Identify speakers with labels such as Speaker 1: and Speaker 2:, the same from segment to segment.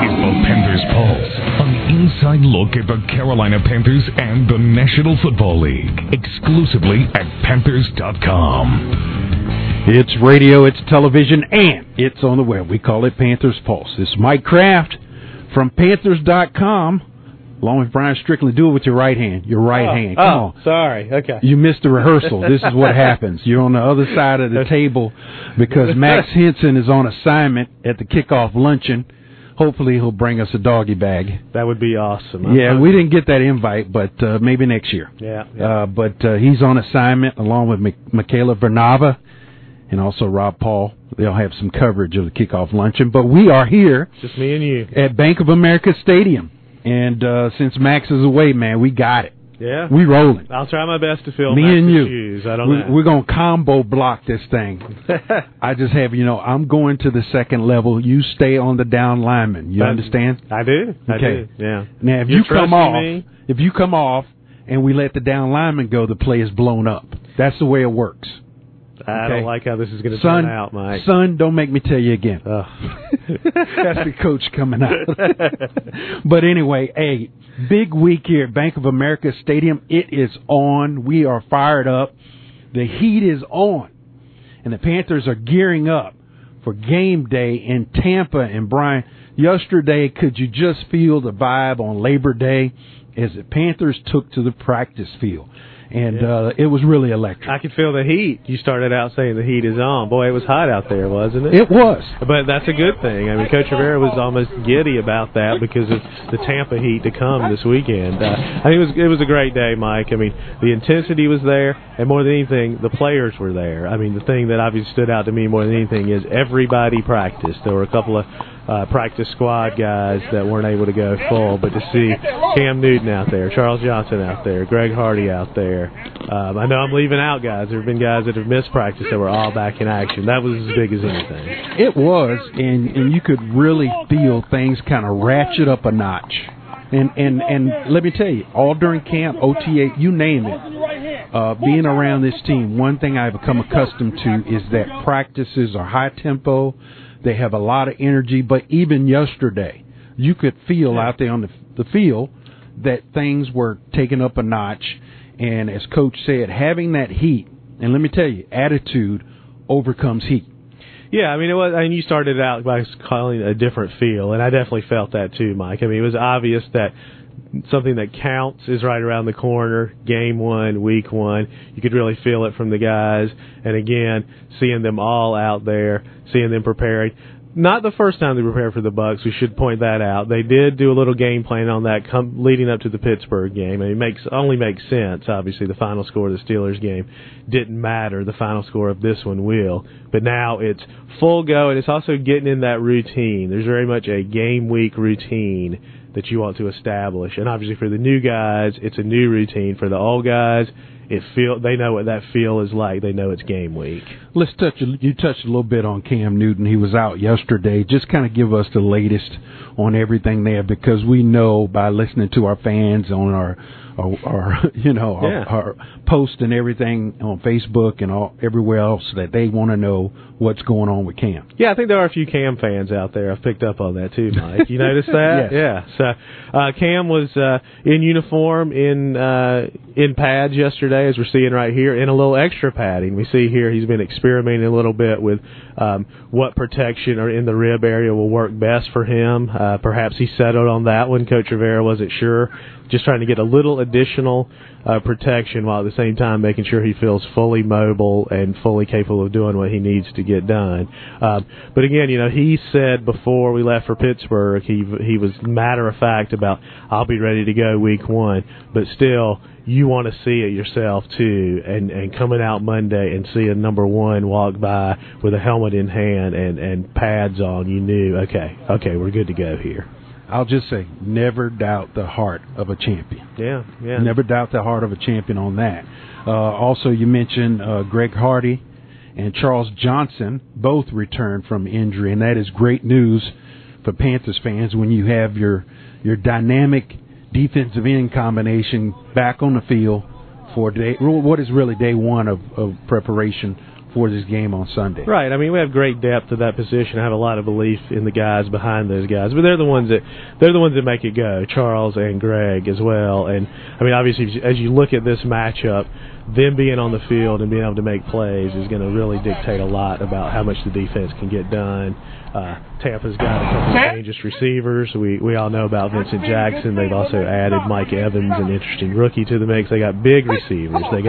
Speaker 1: is the Panthers Pulse, an inside look at the Carolina Panthers and the National Football League, exclusively at Panthers.com.
Speaker 2: It's radio, it's television, and it's on the web. We call it Panthers Pulse. This is Mike Kraft from Panthers.com, along with Brian Strickland. Do it with your right hand. Your right hand. Come on.
Speaker 3: Sorry. Okay.
Speaker 2: You missed the rehearsal. This is what happens. You're on the other side of the table because Max Henson is on assignment at the kickoff luncheon. Hopefully he'll bring us a doggy bag.
Speaker 3: That would be awesome.
Speaker 2: Yeah, we didn't get that invite, but maybe next year.
Speaker 3: Yeah.
Speaker 2: But he's on assignment along with Michaela Vernava and also Rob Paul. They'll have some coverage of the kickoff luncheon. But we are here.
Speaker 3: Just me and you.
Speaker 2: At Bank of America Stadium. And since Max is away, man, we got it.
Speaker 3: Yeah.
Speaker 2: We rolling.
Speaker 3: I'll try my best to fill
Speaker 2: Me
Speaker 3: Max's
Speaker 2: and you.
Speaker 3: shoes. I don't know.
Speaker 2: We're going to combo block this thing. I just have, I'm going to the second level. You stay on the down lineman. You understand?
Speaker 3: I do.
Speaker 2: Okay.
Speaker 3: I do. Yeah.
Speaker 2: Now, if you come off and we let the down lineman go, the play is blown up. That's the way it works.
Speaker 3: I don't like how this is going to turn out, Mike.
Speaker 2: Son, don't make me tell you again. That's the coach coming out. But anyway, a big week here at Bank of America Stadium. It is on. We are fired up. The heat is on. And the Panthers are gearing up for game day in Tampa. And, Brian, yesterday, could you just feel the vibe on Labor Day as the Panthers took to the practice field? And it was really electric.
Speaker 3: I could feel the heat. You started out saying the heat is on. Boy, it was hot out there, wasn't it?
Speaker 2: It was.
Speaker 3: But that's a good thing. I mean, Coach Rivera was almost giddy about that because of the Tampa heat to come this weekend. I think it was a great day, Mike. I mean, the intensity was there, and more than anything, the players were there. I mean, the thing that obviously stood out to me more than anything is everybody practiced. There were a couple of practice squad guys that weren't able to go full, but to see Cam Newton out there, Charles Johnson out there, Greg Hardy out there. I know I'm leaving out guys. There have been guys that have missed practice that were all back in action. That was as big as anything.
Speaker 2: It was, and you could really feel things kind of ratchet up a notch. And let me tell you, all during camp, OTA, you name it, being around this team, one thing I've become accustomed to is that practices are high tempo. They have a lot of energy, but even yesterday, you could feel out there on the field that things were taken up a notch. And as Coach said, having that heat, and let me tell you, attitude overcomes heat.
Speaker 3: Yeah, I mean, it was. I mean, you started out by calling it a different feel, and I definitely felt that too, Mike. I mean, it was obvious that something that counts is right around the corner. Game 1, week 1, you could really feel it from the guys. And again, seeing them all out there, seeing them preparing. Not the first time they prepared for the Bucs. We should point that out. They did do a little game plan on that leading up to the Pittsburgh game. And it only makes sense. Obviously, the final score of the Steelers game didn't matter. The final score of this one will. But now it's full go, and it's also getting in that routine. There's very much a game week routine that you want to establish. And obviously for the new guys, it's a new routine. For the old guys, they know what that feel is like. They know it's game week.
Speaker 2: You touched a little bit on Cam Newton. He was out yesterday. Just kind of give us the latest on everything there, because we know by listening to our fans on our post and everything on Facebook and everywhere else that they want to know what's going on with Cam.
Speaker 3: Yeah, I think there are a few Cam fans out there. I've picked up on that too, Mike. You noticed that?
Speaker 2: Yes.
Speaker 3: Yeah. So Cam was in uniform in pads yesterday, as we're seeing right here, in a little extra padding. We see here he's been experimenting a little bit with what protection or in the rib area will work best for him. Perhaps he settled on that one. Coach Rivera wasn't sure. Just trying to get a little additional protection while at the same time making sure he feels fully mobile and fully capable of doing what he needs to get done. But again, he said before we left for Pittsburgh, he was matter of fact about, I'll be ready to go week 1, but still, you want to see it yourself too, and coming out Monday and seeing number 1 walk by with a helmet in hand and pads on, you knew, okay, we're good to go here.
Speaker 2: I'll just say, never doubt the heart of a champion.
Speaker 3: Yeah.
Speaker 2: Never doubt the heart of a champion on that. Also, you mentioned Greg Hardy and Charles Johnson both returned from injury, and that is great news for Panthers fans when you have your dynamic defensive end combination back on the field for what is really day 1 of preparation for this game on Sunday.
Speaker 3: Right. I mean, we have great depth at that position. I have a lot of belief in the guys behind those guys, but they're the ones that make it go. Charles and Greg as well. And I mean, obviously, as you look at this matchup, them being on the field and being able to make plays is going to really dictate a lot about how much the defense can get done. Tampa's got a couple of dangerous receivers. We all know about Vincent Jackson. They've also added Mike Evans, an interesting rookie, to the mix. They got big receivers. They've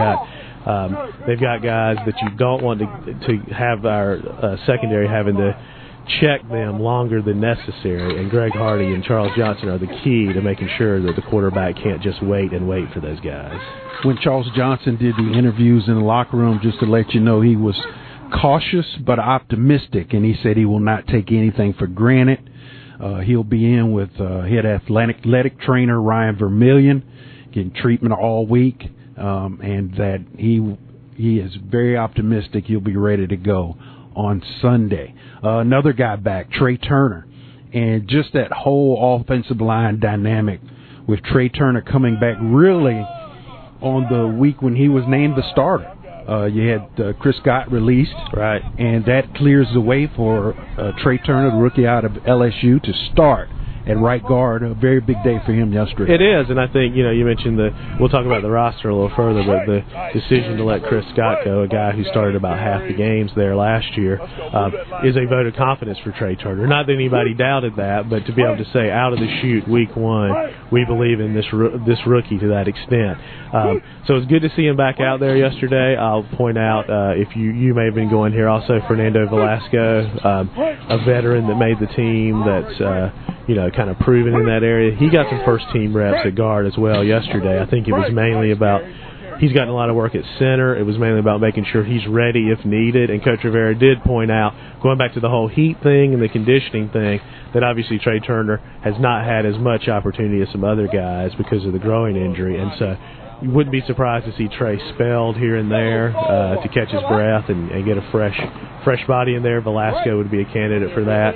Speaker 3: got guys that you don't want to have our secondary having to check them longer than necessary. And Greg Hardy and Charles Johnson are the key to making sure that the quarterback can't just wait for those guys.
Speaker 2: When Charles Johnson did the interviews in the locker room, just to let you know, he was cautious but optimistic, and he said he will not take anything for granted. He'll be in with head athletic trainer Ryan Vermillion, getting treatment all week, and that he is very optimistic he'll be ready to go on Sunday. Another guy back, Trey Turner, and just that whole offensive line dynamic with Trey Turner coming back really on the week when he was named the starter. You had Chris Scott released,
Speaker 3: right, and
Speaker 2: that clears the way for Trey Turner, the rookie out of LSU, to start at right guard. A very big day for him yesterday.
Speaker 3: It is, and I think, you mentioned we'll talk about the roster a little further, but the decision to let Chris Scott go, a guy who started about half the games there last year, is a vote of confidence for Trey Turner. Not that anybody doubted that, but to be able to say out of the chute, week one, we believe in this rookie to that extent. So it's good to see him back out there yesterday. I'll point out, if you may have been going here, also Fernando Velasco, a veteran that made the team that's kind of proven in that area. He got some first-team reps at guard as well yesterday. I think it was mainly about he's gotten a lot of work at center. It was mainly about making sure he's ready if needed. And Coach Rivera did point out, going back to the whole heat thing and the conditioning thing, that obviously Trey Turner has not had as much opportunity as some other guys because of the growing injury. And so you wouldn't be surprised to see Trey spelled here and there to catch his breath and get a fresh body in there. Velasco would be a candidate for that,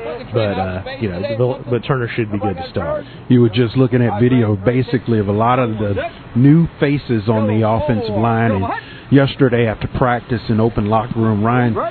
Speaker 3: but Turner should be good to start.
Speaker 2: You were just looking at video basically of a lot of the new faces on the offensive line, and yesterday after practice in open locker room,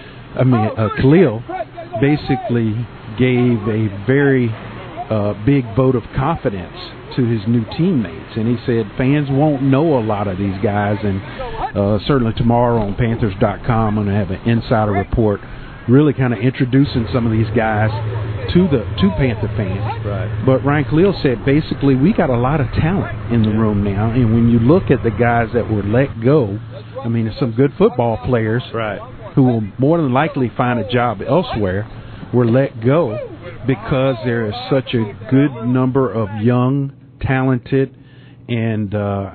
Speaker 2: Khalil basically gave a very big vote of confidence to his new teammates, and he said fans won't know a lot of these guys, and certainly tomorrow on Panthers.com I'm going to have an insider report really kind of introducing some of these guys to Panther fans.
Speaker 3: Right.
Speaker 2: But Ryan Khalil said basically we got a lot of talent in the room now, and when you look at the guys that were let go, I mean, there's some good football players
Speaker 3: right,
Speaker 2: who will more than likely find a job elsewhere were let go because there is such a good number of young, talented, and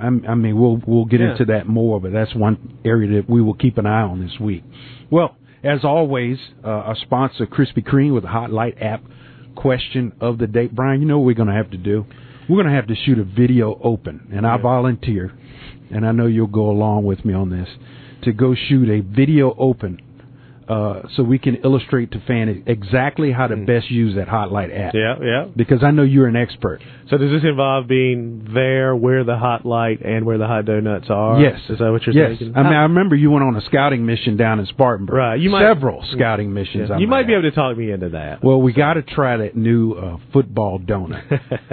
Speaker 2: we'll get into that more, but that's one area that we will keep an eye on this week. Well, as always, our sponsor, Krispy Kreme, with the Hot Light app question of the day. Brian, you know what we're going to have to do? We're going to have to shoot a video open, and I volunteer, and I know you'll go along with me on this, to go shoot a video open so we can illustrate to fans exactly how to best use that Hot Light app.
Speaker 3: Yeah.
Speaker 2: Because I know you're an expert.
Speaker 3: So does this involve being there where the Hot Light and where the hot donuts are?
Speaker 2: Yes.
Speaker 3: Is that what you're thinking?
Speaker 2: I remember you went on a scouting mission down in Spartanburg.
Speaker 3: Right.
Speaker 2: Several scouting missions.
Speaker 3: Yeah. You might be able to talk me into that.
Speaker 2: Well, we got to try that new football donut.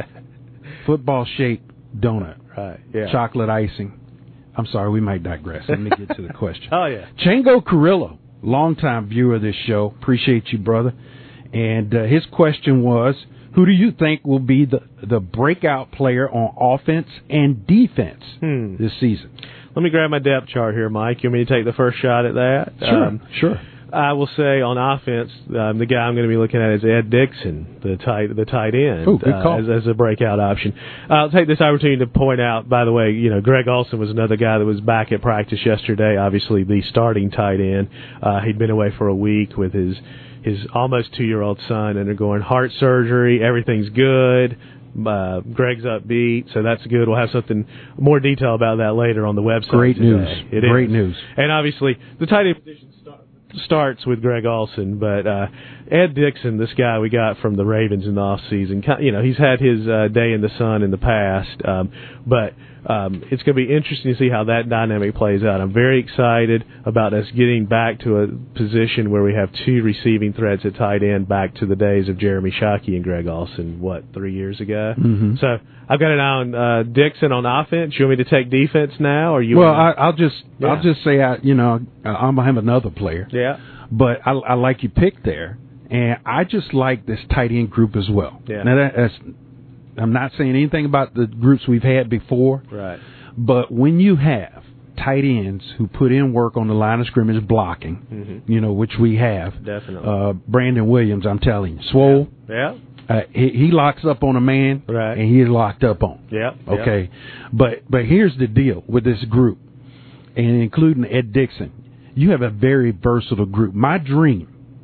Speaker 2: Football-shaped donut.
Speaker 3: Right, yeah.
Speaker 2: Chocolate icing. I'm sorry, we might digress. Let me get to the question.
Speaker 3: Oh, yeah.
Speaker 2: Chango Carrillo, longtime viewer of this show. Appreciate you, brother. And his question was, who do you think will be the breakout player on offense and defense this season?
Speaker 3: Let me grab my depth chart here, Mike. You want me to take the first shot at that?
Speaker 2: Sure.
Speaker 3: I will say on offense, the guy I'm going to be looking at is Ed Dickson, the tight end,
Speaker 2: good call.
Speaker 3: as a breakout option. I'll take this opportunity to point out, by the way, Greg Olsen was another guy that was back at practice yesterday, obviously the starting tight end. He'd been away for a week with his almost 2-year-old son undergoing heart surgery. Everything's good. Greg's upbeat, so that's good. We'll have more detail about that later on the website.
Speaker 2: Great
Speaker 3: today.
Speaker 2: news. Great news.
Speaker 3: And obviously, the tight end position starts with Greg Olsen, but Ed Dickson, this guy we got from the Ravens in the offseason, he's had his day in the sun in the past, but it's going to be interesting to see how that dynamic plays out. I'm very excited about us getting back to a position where we have two receiving threats at tight end, back to the days of Jeremy Shockey and Greg Olsen, 3 years ago?
Speaker 2: Mm-hmm.
Speaker 3: So I've got an eye on Dixon on offense. You want me to take defense now, or you?
Speaker 2: Well, I'll just say I'm gonna have another player.
Speaker 3: Yeah.
Speaker 2: But I like your pick there, and I just like this tight end group as well.
Speaker 3: Yeah.
Speaker 2: Now that's. I'm not saying anything about the groups we've had before.
Speaker 3: Right.
Speaker 2: But when you have tight ends who put in work on the line of scrimmage blocking, which we have.
Speaker 3: Definitely.
Speaker 2: Brandon Williams, I'm telling you. Swole.
Speaker 3: Yeah.
Speaker 2: He locks up on a man,
Speaker 3: right,
Speaker 2: and he's locked up on.
Speaker 3: Yeah.
Speaker 2: Okay. But here's the deal with this group, and including Ed Dixon. You have a very versatile group. My dream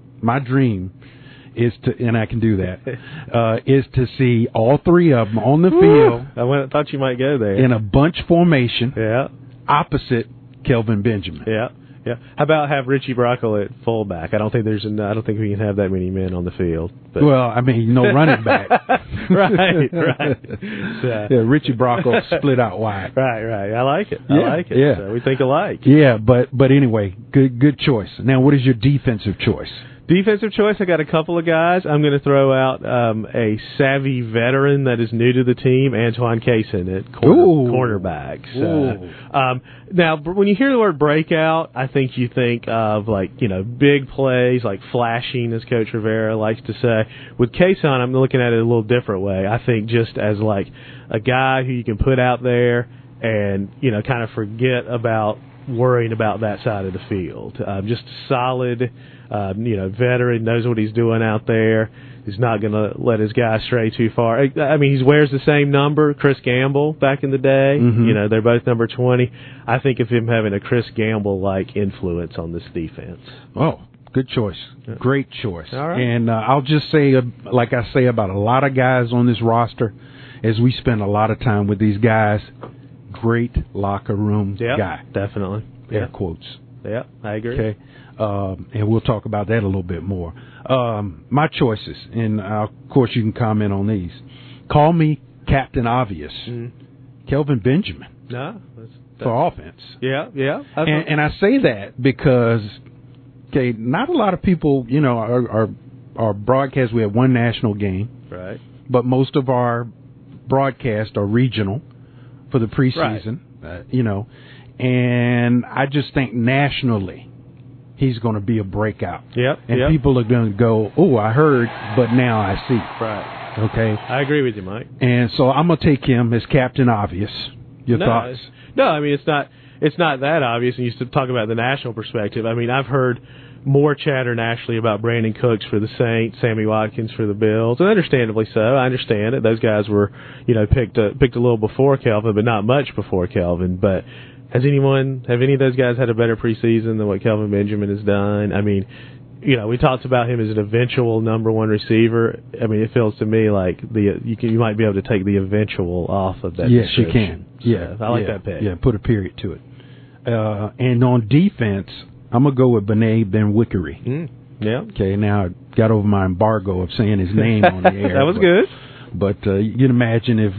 Speaker 2: is to, and I can do that, is to see all three of them on the field.
Speaker 3: I thought you might go there.
Speaker 2: In a bunch formation.
Speaker 3: Yeah.
Speaker 2: Opposite Kelvin Benjamin.
Speaker 3: Yeah. Yeah. How about have Richie Brockle at fullback? I don't think we can have that many men on the field. But.
Speaker 2: Well, I mean, no running back.
Speaker 3: right. So.
Speaker 2: Yeah, Richie Brockle split out wide.
Speaker 3: Right. I like it.
Speaker 2: Yeah.
Speaker 3: So we think alike.
Speaker 2: Yeah, but anyway, good choice. Now, what is your defensive choice?
Speaker 3: Defensive choice, I got a couple of guys. I'm going to throw out a savvy veteran that is new to the team, Antoine Cason at cornerback. So, now, when you hear the word breakout, I think you think of big plays, like flashing, as Coach Rivera likes to say. With Cason, I'm looking at it a little different way. I think just as like a guy who you can put out there and kind of forget about worrying about that side of the field. Just solid. Veteran, knows what he's doing out there. He's not going to let his guy stray too far. I mean, he wears the same number, Chris Gamble, back in the day.
Speaker 2: Mm-hmm.
Speaker 3: They're both number 20. I think of him having a Chris Gamble-like influence on this defense.
Speaker 2: Oh, good choice. Great choice.
Speaker 3: All right.
Speaker 2: And I'll just say, like I say about a lot of guys on this roster, as we spend a lot of time with these guys, great locker room guy.
Speaker 3: Definitely.
Speaker 2: Air quotes.
Speaker 3: Yeah, I agree.
Speaker 2: Okay. And we'll talk about that a little bit more. My choices, and of course you can comment on these. Call me Captain Obvious. Kelvin Benjamin.
Speaker 3: No,
Speaker 2: for offense.
Speaker 3: Yeah.
Speaker 2: And I say that because, not a lot of people, our broadcast, we have one national game.
Speaker 3: Right.
Speaker 2: But most of our broadcasts are regional for the preseason,
Speaker 3: right.
Speaker 2: And I just think nationally, he's going to be a breakout.
Speaker 3: Yep.
Speaker 2: And people are going to go, oh, I heard, but now I see.
Speaker 3: Right.
Speaker 2: Okay.
Speaker 3: I agree with you, Mike.
Speaker 2: And so I'm going to take him as Captain Obvious. Your thoughts?
Speaker 3: No, I mean, it's not that obvious. And you used to talk about the national perspective. I mean, I've heard more chatter nationally about Brandon Cooks for the Saints, Sammy Watkins for the Bills, and understandably so. I understand it. Those guys were, picked a little before Kelvin, but not much before Kelvin. But have any of those guys had a better preseason than what Kelvin Benjamin has done? I mean, we talked about him as an eventual number one receiver. I mean, it feels to me like you might be able to take the eventual off of that.
Speaker 2: Yes, you
Speaker 3: description.
Speaker 2: can. Yeah,
Speaker 3: so I like that pick.
Speaker 2: Yeah, put a period to it. And on defense, I'm gonna go with Benet Ben-Wickery.
Speaker 3: Yeah.
Speaker 2: Okay. Now I got over my embargo of saying his name on the air.
Speaker 3: That was good.
Speaker 2: But you can imagine if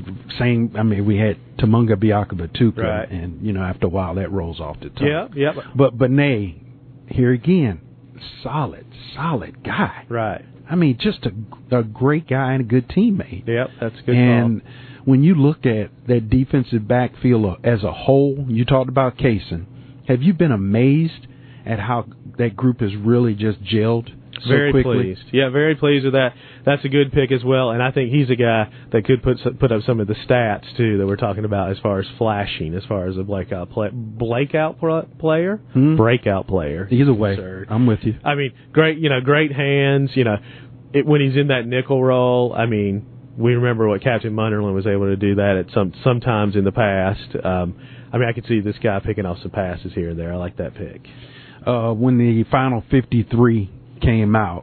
Speaker 2: we had Tumunga Biakabatuka,
Speaker 3: right.
Speaker 2: And after a while that rolls off the tongue.
Speaker 3: Yeah.
Speaker 2: But Benet, here again, solid guy.
Speaker 3: Right.
Speaker 2: I mean, just a great guy and a good teammate.
Speaker 3: Yep, that's a good
Speaker 2: And
Speaker 3: call.
Speaker 2: when you look at that defensive backfield as a whole, you talked about Cason. Have you been amazed at how that group has really just gelled so
Speaker 3: very
Speaker 2: quickly?
Speaker 3: Pleased. Yeah, very pleased with that. That's a good pick as well, and I think he's a guy that could put up some of the stats too that we're talking about as far as flashing, as far as a breakout player.
Speaker 2: Either way,
Speaker 3: Absurd.
Speaker 2: I'm with you.
Speaker 3: I mean, great hands. When he's in that nickel role, I mean, we remember what Captain Munderland was able to do that at sometimes in the past. I mean, I could see this guy picking off some passes here and there. I like that pick.
Speaker 2: When the final 53 came out,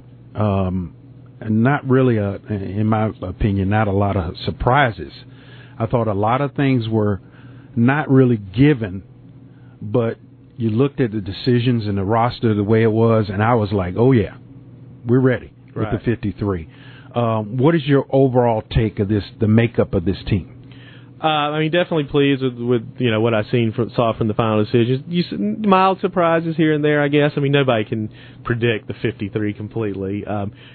Speaker 2: not really, in my opinion, not a lot of surprises. I thought a lot of things were not really given, but you looked at the decisions and the roster the way it was, and I was like, oh, yeah, we're ready with the 53. What is your overall take of the makeup of this team?
Speaker 3: Definitely pleased with what I saw from the final decisions. Mild surprises here and there, I guess. Nobody can predict the 53 completely.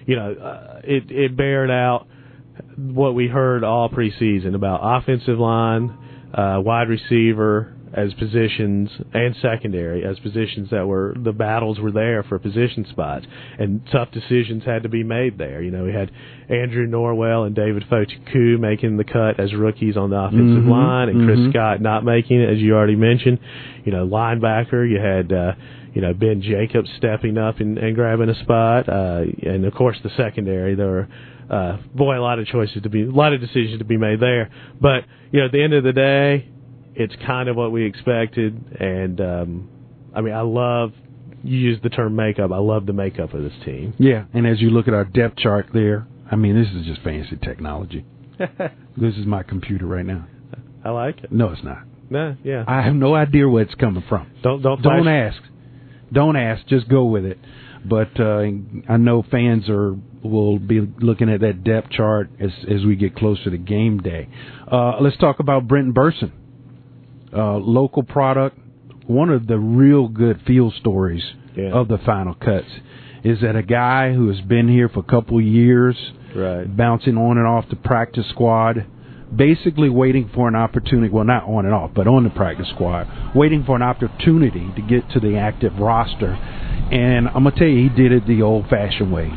Speaker 3: It bared out what we heard all preseason about offensive line, wide receiver as positions, and secondary as positions the battles were there for position spots, and tough decisions had to be made there. We had Andrew Norwell and David Fotuku making the cut as rookies on the offensive line, and Chris Scott not making it, as you already mentioned. Linebacker, you had Ben Jacobs stepping up and grabbing a spot, and of course the secondary. There were a lot of decisions to be made there. But at the end of the day, it's kind of what we expected, and I love, you used the term makeup, I love the makeup of this team.
Speaker 2: Yeah, and as you look at our depth chart there, this is just fancy technology. This is my computer right now.
Speaker 3: I like it.
Speaker 2: No, it's not.
Speaker 3: No, yeah.
Speaker 2: I have no idea where it's coming from.
Speaker 3: Don't
Speaker 2: ask. Don't ask, just go with it. But I know fans will be looking at that depth chart as we get closer to game day. Let's talk about Brenton Bersin. Local product. One of the real good field stories of the final cuts is that a guy who has been here for a couple of years, bouncing on and off the practice squad, basically waiting for an opportunity, well, not on and off, but on the practice squad, waiting for an opportunity to get to the active roster. And I'm going to tell you, he did it the old-fashioned way,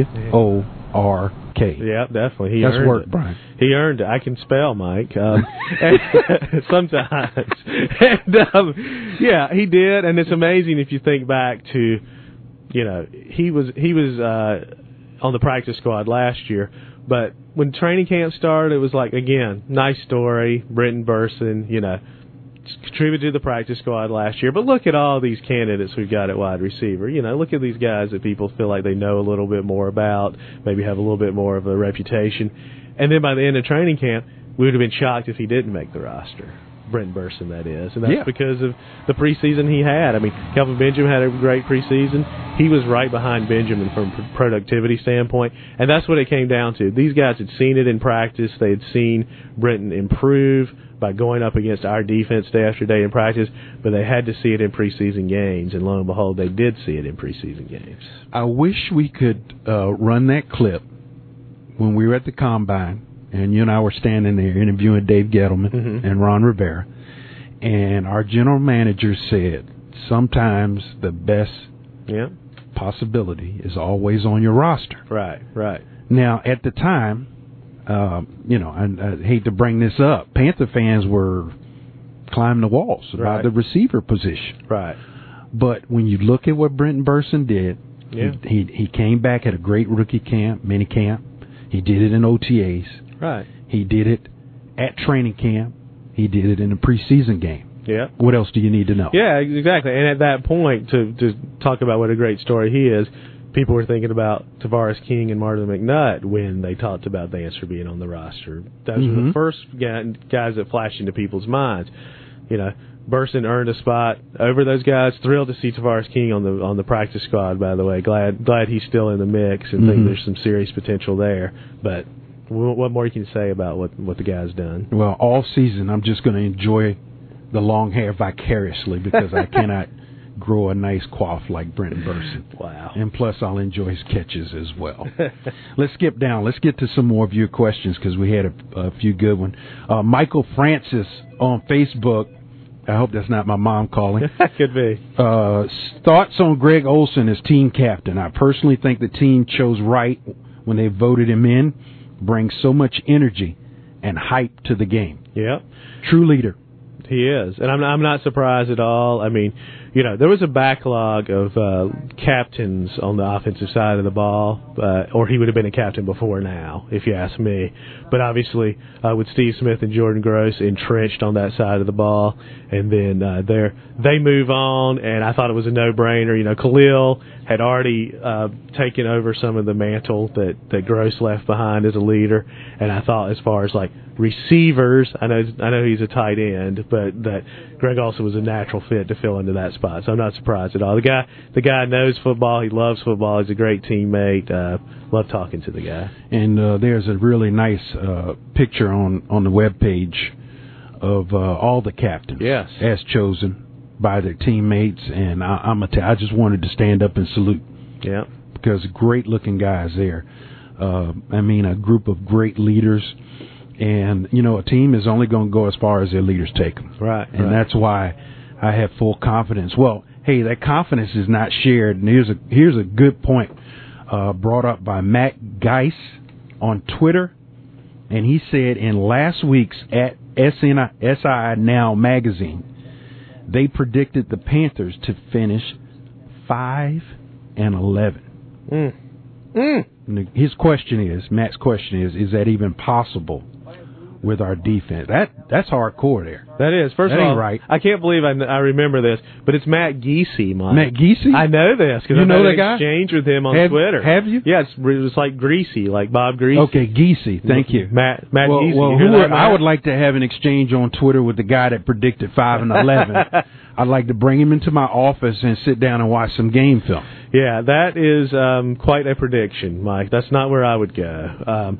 Speaker 2: WORK.
Speaker 3: Yeah, definitely.
Speaker 2: That's work, Brian.
Speaker 3: He earned it. I can spell, Mike. Sometimes. And, he did, and it's amazing if you think back to, he was on the practice squad last year, but when training camp started, it was like, again, nice story, Brenton Bersin, contributed to the practice squad last year. But look at all these candidates we've got at wide receiver. Look at these guys that people feel like they know a little bit more about, maybe have a little bit more of a reputation. And then by the end of training camp, we would have been shocked if he didn't make the roster. Brenton Bersin, that is. And that's because of the preseason he had. Kelvin Benjamin had a great preseason. He was right behind Benjamin from a productivity standpoint. And that's what it came down to. These guys had seen it in practice. They had seen Brenton improve by going up against our defense day after day in practice, but they had to see it in preseason games, and lo and behold, they did see it in preseason games.
Speaker 2: I wish we could run that clip when we were at the Combine, and you and I were standing there interviewing Dave Gettleman and Ron Rivera, and our general manager said, sometimes the best possibility is always on your roster.
Speaker 3: Right.
Speaker 2: Now, at the time, I hate to bring this up, Panther fans were climbing the walls about the receiver position.
Speaker 3: Right.
Speaker 2: But when you look at what Brenton Bersin did, he came back at a great rookie camp, mini camp. He did it in OTAs.
Speaker 3: Right.
Speaker 2: He did it at training camp. He did it in a preseason game.
Speaker 3: Yeah.
Speaker 2: What else do you need to know?
Speaker 3: Yeah, exactly. And at that point, to talk about what a great story he is, people were thinking about Tavares King and Marlon McNutt when they talked about Dancer being on the roster. Those were the first guys that flashed into people's minds. Bersin earned a spot over those guys. Thrilled to see Tavares King on the practice squad, by the way. Glad he's still in the mix and think there's some serious potential there. But what more you can say about what the guy's done?
Speaker 2: Well, all season I'm just going to enjoy the long hair vicariously because I cannot grow a nice coif like Brenton Bersin.
Speaker 3: Wow.
Speaker 2: And plus, I'll enjoy his catches as well. Let's skip down. Let's get to some more of your questions because we had a few good ones. Michael Francis on Facebook. I hope that's not my mom calling.
Speaker 3: Could be.
Speaker 2: Thoughts on Greg Olsen as team captain. I personally think the team chose right when they voted him in. Brings so much energy and hype to the game.
Speaker 3: Yeah.
Speaker 2: True leader.
Speaker 3: He is. And I'm not surprised at all. There was a backlog of captains on the offensive side of the ball, or he would have been a captain before now, if you ask me. But obviously, with Steve Smith and Jordan Gross entrenched on that side of the ball, and then they move on, and I thought it was a no-brainer. Khalil had already taken over some of the mantle that Gross left behind as a leader, and I thought as far as receivers, I know he's a tight end, but that Greg Olsen was a natural fit to fill into that spot. So I'm not surprised at all. The guy knows football. He loves football. He's a great teammate. Love talking to the guy.
Speaker 2: And there's a really nice picture on the webpage of all the captains.
Speaker 3: Yes.
Speaker 2: As chosen by their teammates, and I just wanted to stand up and salute.
Speaker 3: Yeah.
Speaker 2: Because great-looking guys there. A group of great leaders. And, a team is only going to go as far as their leaders take them.
Speaker 3: Right.
Speaker 2: And that's why I have full confidence. Well, hey, that confidence is not shared. And here's a good point brought up by Matt Geis on Twitter. And he said in last week's at SI Now magazine, they predicted the Panthers to finish 5-11. His question is, Matt's question is that even possible with our defense? That's hardcore there.
Speaker 3: That is. First
Speaker 2: that
Speaker 3: of all,
Speaker 2: right.
Speaker 3: I can't believe I remember this, but it's Matt Giese, Mike.
Speaker 2: Matt Giese?
Speaker 3: I know this because I
Speaker 2: know
Speaker 3: had
Speaker 2: that
Speaker 3: an
Speaker 2: guy?
Speaker 3: exchange with him on Twitter.
Speaker 2: Have you?
Speaker 3: Yeah, it was like Greasy, like Bob Greasy.
Speaker 2: Okay, Giese. Thank you.
Speaker 3: Matt Giese.
Speaker 2: Well, I would like to have an exchange on Twitter with the guy that predicted 5-11. I'd like to bring him into my office and sit down and watch some game film.
Speaker 3: Yeah, that is quite a prediction, Mike. That's not where I would go.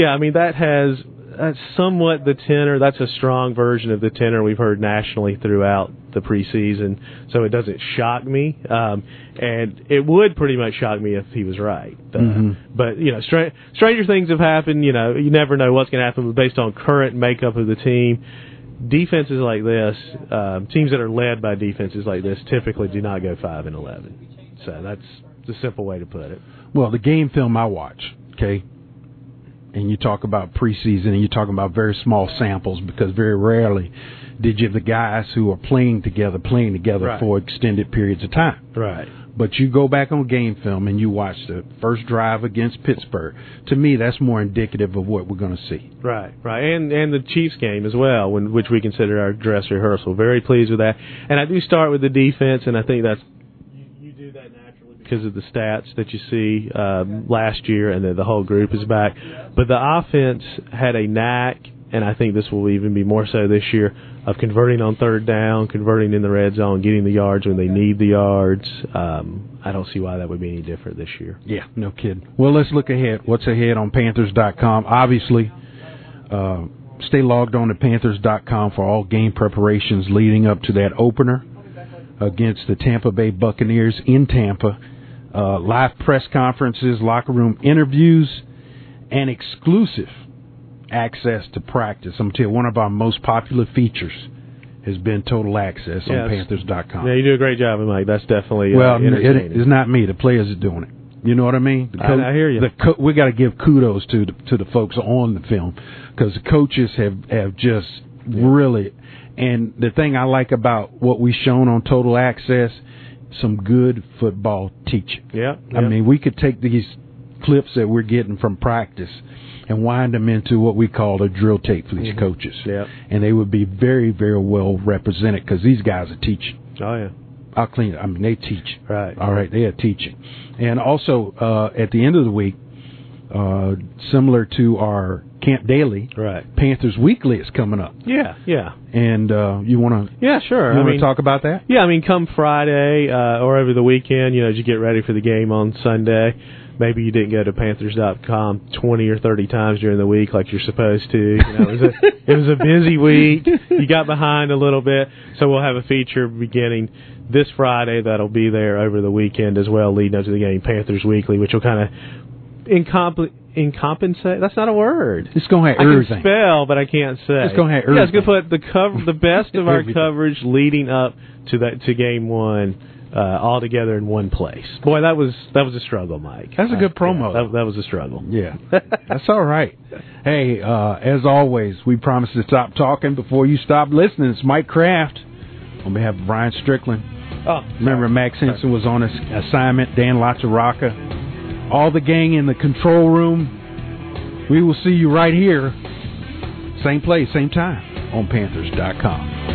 Speaker 3: That's somewhat the tenor. That's a strong version of the tenor we've heard nationally throughout the preseason, so it doesn't shock me. And it would pretty much shock me if he was right. But, stranger things have happened. You never know what's going to happen, but based on current makeup of the team, defenses like this, teams that are led by defenses like this, typically do not go 5-11. So that's the simple way to put it.
Speaker 2: Well, the game film I watch, okay, and you talk about preseason and you're talking about very small samples because very rarely did you have the guys who are playing together
Speaker 3: right.
Speaker 2: for extended periods of time.
Speaker 3: Right.
Speaker 2: But you go back on game film and you watch the first drive against Pittsburgh. To me, that's more indicative of what we're going to see.
Speaker 3: Right. And the Chiefs game as well, which we consider our dress rehearsal. Very pleased with that. And I do start with the defense, and I think that's you do that naturally because of the stats that you see last year, and the whole group is back. But the offense had a knack, and I think this will even be more so this year, of converting on third down, converting in the red zone, getting the yards when they need the yards. I don't see why that would be any different this year.
Speaker 2: Yeah, no kidding. Well, let's look ahead. What's ahead on Panthers.com? Obviously, stay logged on to Panthers.com for all game preparations leading up to that opener against the Tampa Bay Buccaneers in Tampa. Live press conferences, locker room interviews, and exclusive access to practice. I'm going to tell you, one of our most popular features has been total access on Panthers.com.
Speaker 3: Yeah, you do a great job, Mike. That's definitely
Speaker 2: entertaining. It's not me. The players are doing it. You know what I mean?
Speaker 3: I hear you.
Speaker 2: We got to give kudos to the folks on the film because the coaches have just really. And the thing I like about what we've shown on Total Access, some good football teaching.
Speaker 3: Yeah.
Speaker 2: I mean, we could take these clips that we're getting from practice and wind them into what we call a drill tape for these coaches.
Speaker 3: Yeah. And
Speaker 2: they would be very, very well represented because these guys are teaching.
Speaker 3: Oh, yeah.
Speaker 2: I'll clean it. I mean, they teach.
Speaker 3: Right.
Speaker 2: All right, they are teaching. And also, at the end of the week, similar to our Camp Daily,
Speaker 3: right,
Speaker 2: Panthers Weekly is coming up.
Speaker 3: Yeah.
Speaker 2: And you want to?
Speaker 3: Yeah, sure.
Speaker 2: You want to talk about that?
Speaker 3: Yeah, I mean, come Friday or over the weekend, as you get ready for the game on Sunday, maybe you didn't go to Panthers.com 20 or 30 times during the week like you're supposed to. It was a busy week. You got behind a little bit, so we'll have a feature beginning this Friday that'll be there over the weekend as well, leading up to the game, Panthers Weekly, which will kind of incompensate. That's not a word.
Speaker 2: It's going to have everything.
Speaker 3: I can spell, but I can't say.
Speaker 2: It's going to have everything.
Speaker 3: Yeah, it's going to put the best of our coverage leading up to game one. All together in one place. Boy, that was a struggle, Mike.
Speaker 2: That's a good promo.
Speaker 3: Yeah, that was a struggle.
Speaker 2: Yeah, that's all right. Hey, as always, we promise to stop talking before you stop listening. It's Mike Kraft on behalf of Brian Strickland. Remember, Max Henson was on assignment. Dan Lataraka, all the gang in the control room. We will see you right here, same place, same time on Panthers.com.